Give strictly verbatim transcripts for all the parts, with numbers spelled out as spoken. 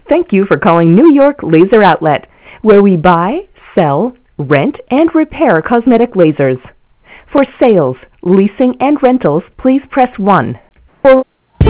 Thank you for calling New York Laser Outlet, where we buy, sell, rent, and repair cosmetic lasers. For sales, leasing, and rentals, please press one. For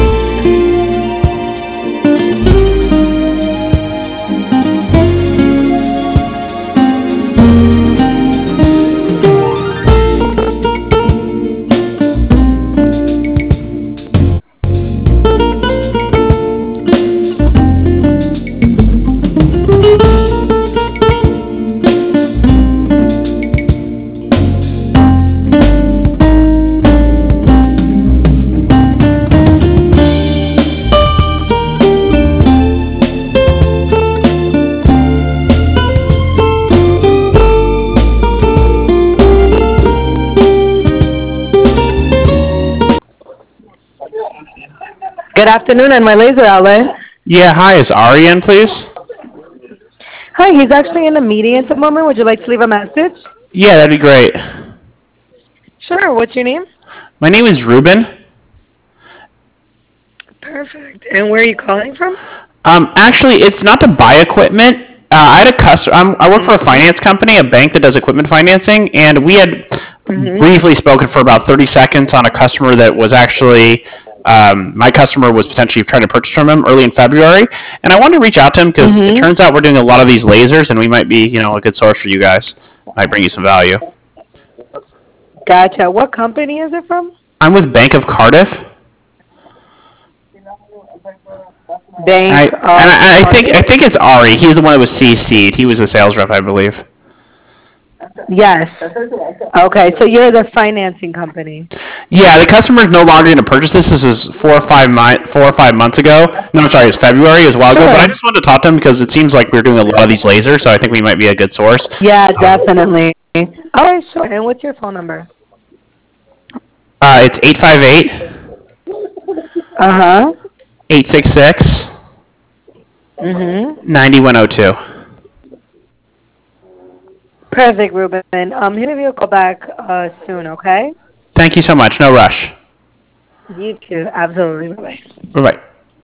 Good afternoon, and my laser outlet. Yeah, hi, is Ari in, please? Hi, he's actually in a meeting at the moment. Would you like to leave a message? Yeah, that'd be great. Sure. What's your name? My name is Ruben. Perfect. And where are you calling from? Um, actually, it's not to buy equipment. Uh, I had a customer. I'm, I work for a finance company, a bank that does equipment financing, and we had Mm-hmm. briefly spoken for about thirty seconds on a customer that was actually um, my customer was potentially trying to purchase from him early in February, and I wanted to reach out to him because it Mm-hmm. turns out we're doing a lot of these lasers, and we might be, you know, a good source for you guys. Might bring you some value. Gotcha. What company is it from? I'm with Bank of Cardiff. Bank I, of and I, I think I Cardiff? think it's Ari. He's the one that was C C'd. He was the sales rep, I believe. Yes. Okay, so you're the financing company. Yeah, the customer is no longer going to purchase this. This was four or five mi- four or five months ago. No, I'm sorry, it was February. It was a while ago. But I Sure. just wanted to talk to him because it seems like we're doing a lot of these lasers, so I think we might be a good source. Yeah, definitely. All right, sure. And what's your phone number? Uh, it's eight five eight, Uh-huh. eight six six, Mm-hmm. nine one zero two. Perfect, Ruben. Um, he'll give you a call back uh, soon, okay? Thank you so much. No rush. You too. Absolutely. Bye-bye. Bye-bye.